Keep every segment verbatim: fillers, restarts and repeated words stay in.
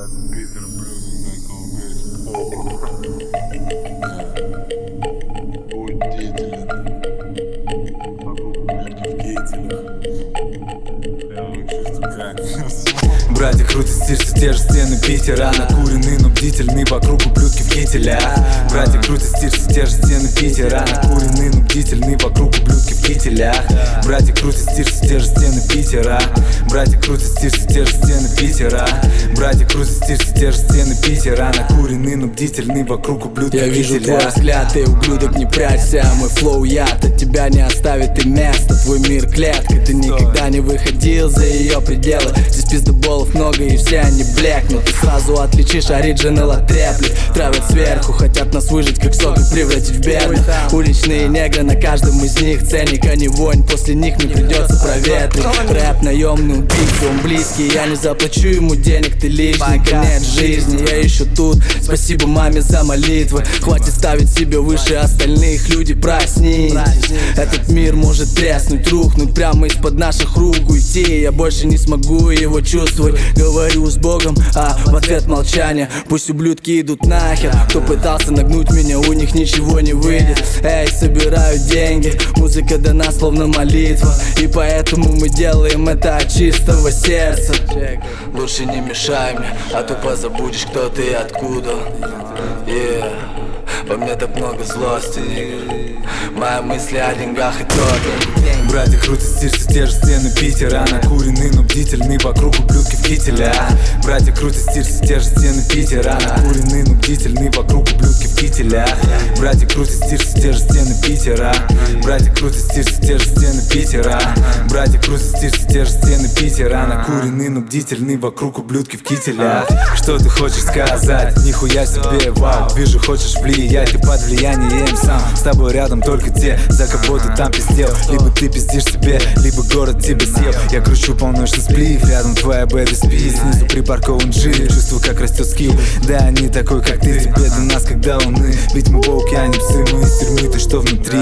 Питер блюдо Будь бдителен. Вокруг ублюдки в кейтелях. Я чувствую, как Братья крутят стиль, все те же стены Питера. Накуренный, но бдительный, вокруг ублюдки в кителях. Братья крутят стиль, все те же стены Питера. Накуренный, но бдительный, вокруг ублюдки в кителях. Братья крутят стиль, все те же стены Питера. Братья крутят стиль, все те же стены Питера. Братья крутят стиль, все те же стены Питера. Накуренный, но бдительный, вокруг ублюдки в Я кителях. вижу твой взгляд, ты, ублюдок, не прячься. Мой флоу яд, от тебя не оставит и место. Твой мир клетка, ты никогда не выходил за ее пределы. Здесь пиздоболов много и все они блекнут. Ты сразу отличишь оригинал от трепли. Травят сверху, хотят нас выжить как сок и превратить в бедных. Уличные негры, на каждом из них ценник, а не вонь. После них мне придется проветрить. Рэп наемный убийца, он близкий. Я не заплачу ему денег, ты лишний. Конец жизни, я еще тут. Спасибо маме за молитвы. Хватит ставить себя выше остальных. Люди, проснитесь. Этот мир может треснуть, рухнуть прямо из-под наших рук. Уйти, я больше не смогу его чувствовать. Говорю с Богом, а в ответ молчание. Пусть ублюдки идут нахер. Кто пытался нагнуть меня, у них ничего не выйдет. Эй, собираю деньги, музыка дана словно молитва. И поэтому мы делаем это от чистого сердца. Лучше не мешай мне, а то позабудешь, кто ты и откуда. Yeah. Во мне так много злости. Мои мысли о деньгах и только. Братья крутят стиль, все те же стены Питера. Накуренный, но бдительный, вокруг ублюдки в кителях. Братья крутят стиль, все те же стены Питера. Накуренный, но бдительный, вокруг ублюдки в кителях. Братья крутят стиль, все те же стены Питера. Братья крутят стиль, все те же стены Питера. Братья крутят стиль, все те же стены Питера. Накуренный, но бдительный, вокруг ублюдки в кителях. Что ты хочешь сказать? Нихуя себе, вау. Вижу, хочешь влиять, ты под влиянием сам. С тобой рядом только те, за кого ты там пиздел. Либо ты пиздишь себе, либо город тебя съел. Я кручу полночный сплив, рядом твоя бэби спит. Снизу припаркован джип, чувствую, как растет скилл. Да, не такой, как ты, тебе до нас, когда луны. Ведь мы волки, а не псы, мы из тюрьмы, ты что внутри?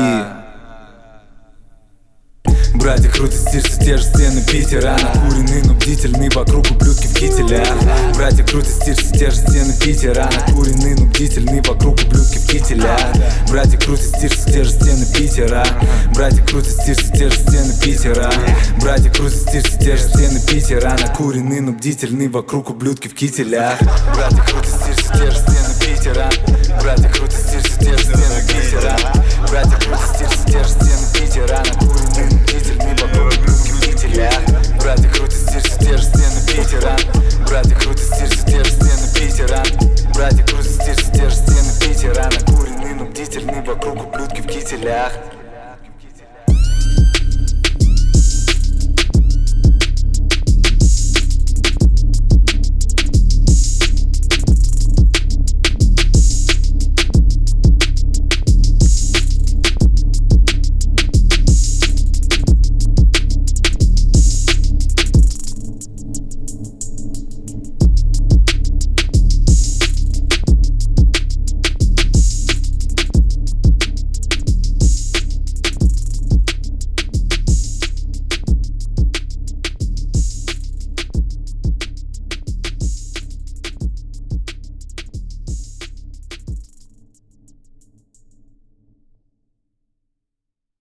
Братья крутят стиль, все те же стены Питера. Накуренный, но бдительный, вокруг ублюдки в кителях. Братья крутят стиль, все те же стены Питера. Накуренный, но бдительный, вокруг ублюдки в кителях. Братья крутят стиль, все те же стены Питера. Братья крутят стиль, все те же стены Питера. Братья крутят стиль, все те же стены Питера. Накуренный, но бдительный, вокруг ублюдки в кителях. Братья крутят стиль, все те же стены